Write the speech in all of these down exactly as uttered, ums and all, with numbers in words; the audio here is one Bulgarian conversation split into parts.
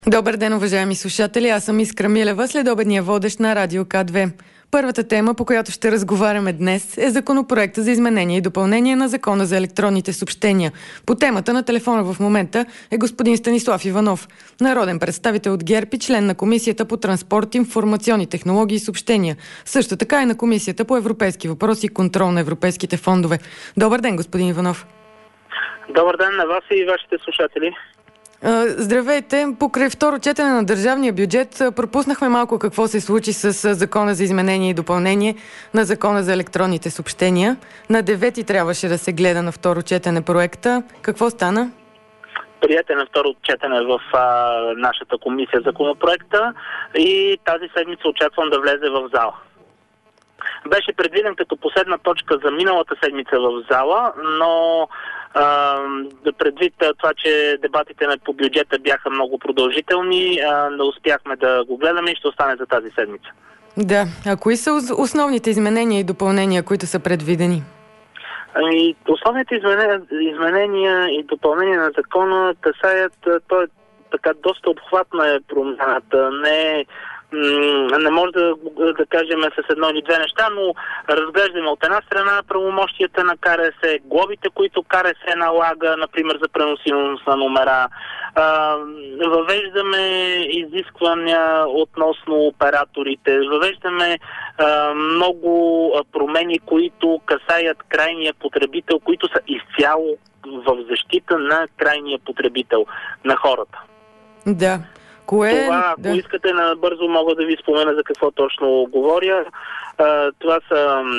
Добър ден, уважаеми слушатели. Аз съм Искра Милева, следобедния водещ на Радио К две. Първата тема, по която ще разговаряме днес, е законопроекта за изменение и допълнение на Закона за електронните съобщения. По темата на телефона в момента е господин Станислав Иванов, народен представител от ГЕРБ и член на Комисията по транспорт, информационни технологии и съобщения. Също така и на Комисията по европейски въпроси и контрол на европейските фондове. Добър ден, господин Иванов. Добър ден на вас и вашите слушатели. Здравейте! Покрай второ четене на държавния бюджет пропуснахме малко какво се случи с Закона за изменение и допълнение на Закона за електронните съобщения. На девети трябваше да се гледа на второ четене проекта. Какво стана? Приете на второ четене в а, нашата комисия законопроекта и тази седмица очаквам да влезе в зала. Беше предвиден като последна точка за миналата седмица в зала, но Uh, предвид това, че дебатите по бюджета бяха много продължителни, uh, не успяхме да го гледаме и ще остане за тази седмица. Да. А кои са основните изменения и допълнения, които са предвидени? Ами, основните изменения, изменения и допълнения на закона касаят, то е така доста обхватна е промяната, не е Не може да, да кажем с едно или две неща, но разглеждаме от една страна правомощията на К Р С, глобите, които К Р С налага, например за преносимост на номера. А, въвеждаме изисквания относно операторите, въвеждаме а, много промени, които касаят крайния потребител, които са изцяло в защита на крайния потребител, на хората. Да. Кое? Това, ако да. искате, набързо мога да ви спомена за какво точно говоря. А, това са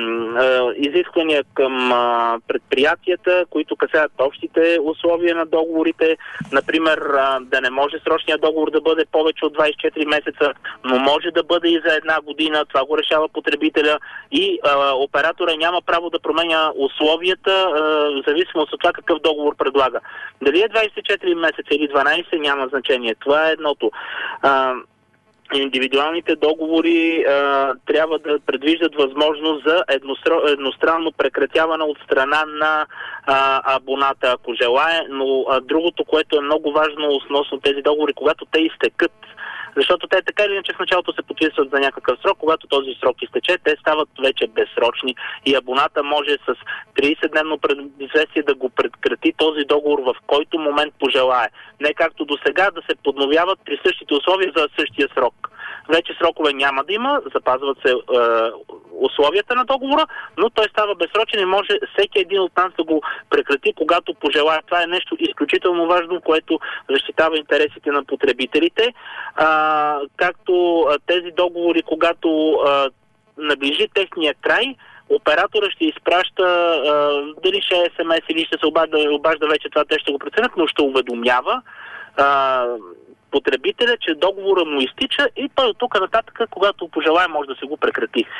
а, изисквания към а, предприятията, които касаят общите условия на договорите. Например, а, да не може срочният договор да бъде повече от двадесет и четири месеца, но може да бъде и за една година. Това го решава потребителя и а, оператора няма право да променя условията, а, в зависимост от това какъв договор предлага. Дали е двадесет и четири месеца или дванадесет, няма значение. Това е едното. А, Индивидуалните договори а, трябва да предвиждат възможност за едностр... едностранно прекратяване от страна на а, абоната, ако желае, но а, другото, което е много важно относно тези договори, когато те изтекат, защото те така или иначе в началото се подписват за някакъв срок, когато този срок изтече, те стават вече безсрочни и абоната може с тридесетдневно предизвестие да го прекрати този договор в който момент пожелае. Не както до сега да се подновяват при същите условия за същия срок. Вече срокове няма да има, запазват се е, условията на договора, но той става безсрочен и може всеки един от нас да го прекрати, когато пожелае. Това е нещо изключително важно, което защитава интересите на потребителите. А, както тези договори, когато а, наближи техния край, оператора ще изпраща а, дали ще е Ес Ем Ес или ще се обажда, обажда вече, това те ще го преценят, но ще уведомява а, потребителя, че договора му изтича и той от тук нататък, когато пожелае, може да се го прекрати. Е,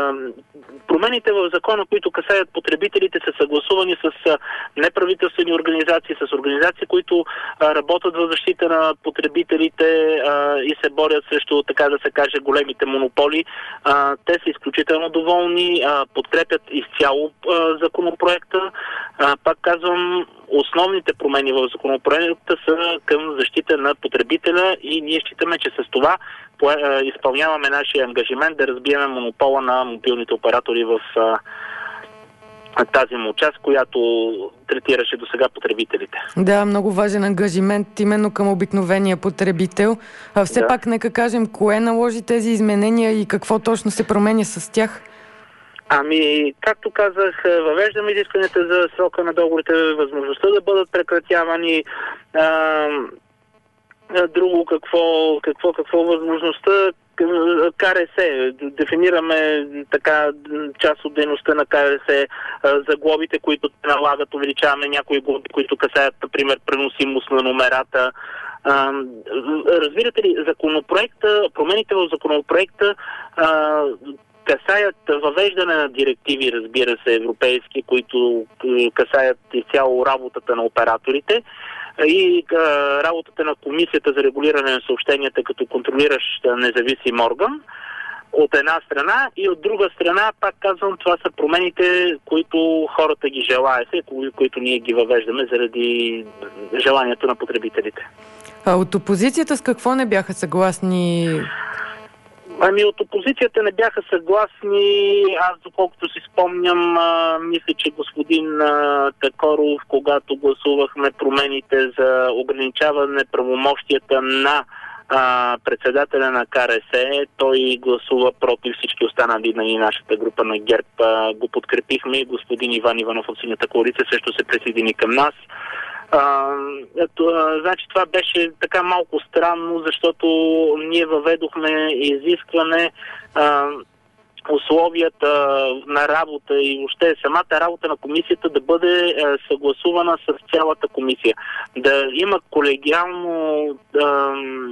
промените в закона, които касаят потребителите, са съгласувани с неправителствени организации, с организации, които а, работят в защита на потребителите а, и се борят срещу, така да се каже, големите монополи. А, те са изключително доволни, а, подкрепят изцяло а, законопроекта. А, пак казвам, основните промени в законопроекта са към защита на потребителя и ние считаме, че с това изпълняваме нашия ангажимент да разбиеме монопола на мобилните оператори в тази му част, която третираше до сега потребителите. Да, много важен ангажимент именно към обикновения потребител. А все да. пак нека кажем, кое наложи тези изменения и какво точно се променя с тях? Ами, както казах, въвеждаме изискванията за срока на договорите, възможността да бъдат прекратявани. А, друго какво, какво, какво възможността К Р С. Дефинираме така част от дейността на К Р С за глобите, които налагат, увеличаваме някои глоби, които касаят, например, преносимост на номерата. А, разбирате ли, законопроекта, промените в законопроекта а, касаят въвеждане на директиви, разбира се, европейски, които касаят изцяло работата на операторите и а, работата на Комисията за регулиране на съобщенията като контролиращ независим орган от една страна и от друга страна, пак казвам, това са промените, които хората ги желаят и които ние ги въвеждаме заради желанието на потребителите. А от опозицията с какво не бяха съгласни? Ами от опозицията не бяха съгласни. Аз, доколкото си спомням, а, мисля, че господин а, Такоров, когато гласувахме промените за ограничаване правомощията на а, председателя на КРС, той гласува против. Всички останали на нали, нашата група на ГЕРБ а, го подкрепихме. Господин Иван Иванов от Синята коалиция също се присъедини към нас. А, ето, а, значи това беше така малко странно, защото ние въведохме изискване а, условията на работа и въобще самата работа на комисията да бъде а, съгласувана с цялата комисия. Да има колегиално... А,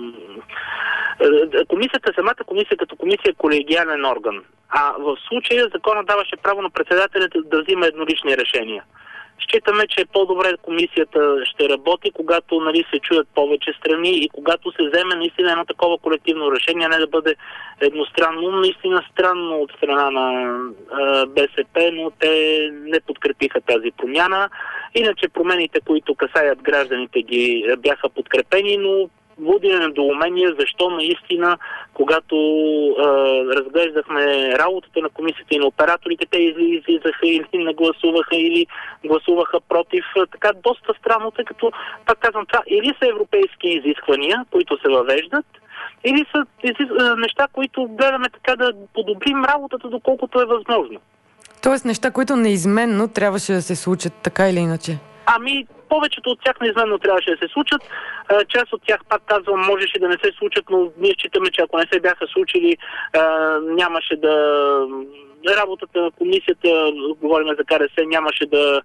комисията, самата комисия като комисия е колегиален орган. А в случая закона даваше право на председателя да взима еднолични решения. Считаме, че е по-добре комисията ще работи, когато нали, се чуят повече страни и когато се вземе наистина едно такова колективно решение, не да бъде едностранно. Наистина странно от страна на а, БСП, но те не подкрепиха тази промяна. Иначе промените, които касаят гражданите, ги бяха подкрепени, но води недоумение защо наистина, когато е, разглеждахме работата на комисията и на операторите, те излизаха или не гласуваха, или гласуваха против. Така доста странно, тъй като, пак казвам, това или са европейски изисквания, които се въвеждат, или са изис... неща, които гледаме така да подобрим работата, доколкото е възможно. Тоест неща, които неизменно трябваше да се случат, така или иначе? Ами, повечето от тях неизменно трябваше да се случат. Част от тях, пак казвам, можеше да не се случат, но ние считаме, че ако не се бяха случили, нямаше да... Работата на комисията, говорим за КРС, нямаше да,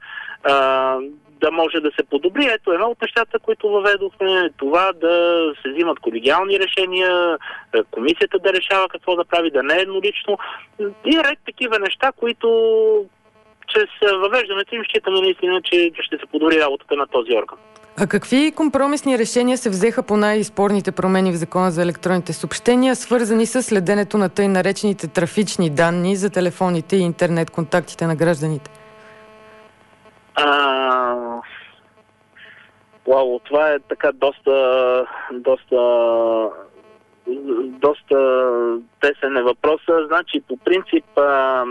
да може да се подобри. Ето едно от нещата, които въведохме, това да се взимат колегиални решения, комисията да решава какво да прави, да не е еднолично. И ред такива неща, които чрез въвеждането им считаме наистина, че ще се подобри работата на този орган. А какви компромисни решения се взеха по най-спорните промени в Закона за електронните съобщения, свързани с следенето на тъй наречените трафични данни за телефоните и интернет контактите на гражданите? А... Уау, това е така доста доста доста тесен е въпроса. Значи, по принцип а...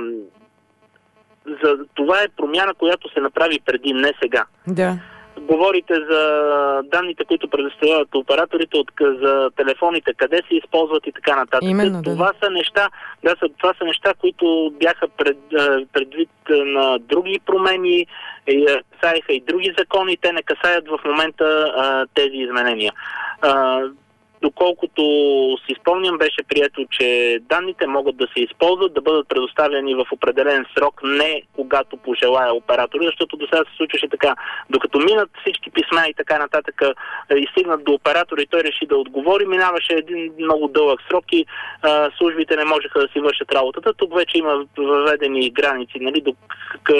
за това е промяна, която се направи преди, не сега. Да. Говорите за данните, които предоставят операторите от, за телефоните, къде се използват и така нататък. Именно, да. Това са неща, да, това са неща, които бяха пред, предвид на други промени, касаеха и други закони, те не касаят в момента а, тези изменения. А, Доколкото си спомням, беше прието, че данните могат да се използват, да бъдат предоставени в определен срок, не когато пожелая оператора, защото до сега се случваше така. Докато минат всички писма и така нататък и стигнат до оператора и той реши да отговори, минаваше един много дълъг срок и а, службите не можеха да си вършат работата. Тук вече има въведени граници, нали, до, къ,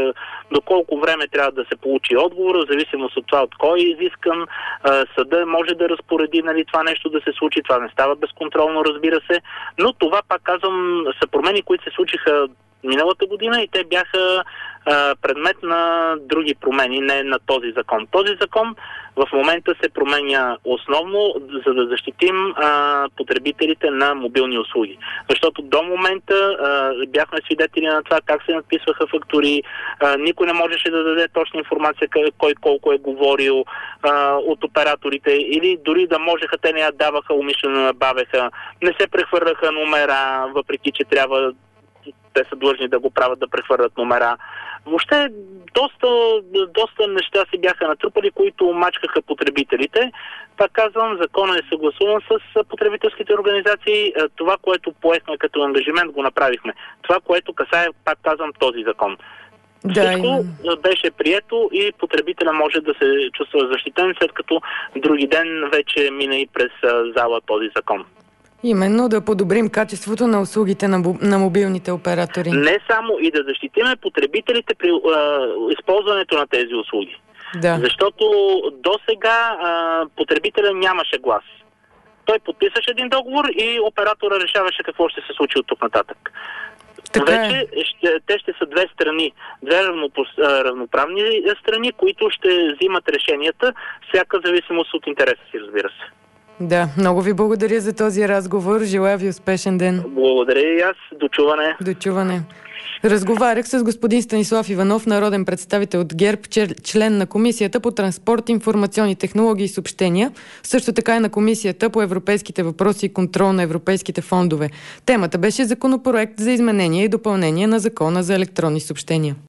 до колко време трябва да се получи отговор, в зависимост от това от кой е изискан. А, съда може да разпореди, нали, това нещо да се случи. Това не става безконтролно, разбира се. Но това, пак казвам, са промени, които се случиха миналата година и те бяха а, предмет на други промени, не на този закон. Този закон в момента се променя основно, за да защитим а, потребителите на мобилни услуги. Защото до момента а, бяхме свидетели на това как се надписваха фактури, а, никой не можеше да даде точна информация кой колко е говорил а, от операторите, или дори да можеха, те не я даваха, умишлено набавяха, не се прехвърляха номера, въпреки че трябва, те са длъжни да го правят, да прехвърлят номера. Въобще доста, доста неща си бяха натрупали, които мачкаха потребителите. Пак казвам, законът е съгласуван с потребителските организации. Това, което поехме като ангажимент, го направихме. Това, което касае, пак казвам, този закон. Да, всичко именно беше прието и потребителя може да се чувства защитен, след като други ден вече мина и през зала този закон. Именно да подобрим качеството на услугите на, на мобилните оператори. Не само и да защитиме потребителите при а, използването на тези услуги. Да. Защото до сега потребителя нямаше глас. Той подписваше един договор и оператора решаваше какво ще се случи от тук нататък. Така вече е. ще, те ще са две страни, две равнопос, равноправни страни, които ще взимат решенията, всяка зависимост от интереса си, разбира се. Да, много ви благодаря за този разговор. Желая ви успешен ден. Благодаря и аз. Дочуване. Дочуване. Разговарях с господин Станислав Иванов, народен представител от ГЕРБ, член на Комисията по транспорт, информационни технологии и съобщения, също така и на Комисията по европейските въпроси и контрол на европейските фондове. Темата беше законопроект за изменение и допълнение на Закона за електронни съобщения.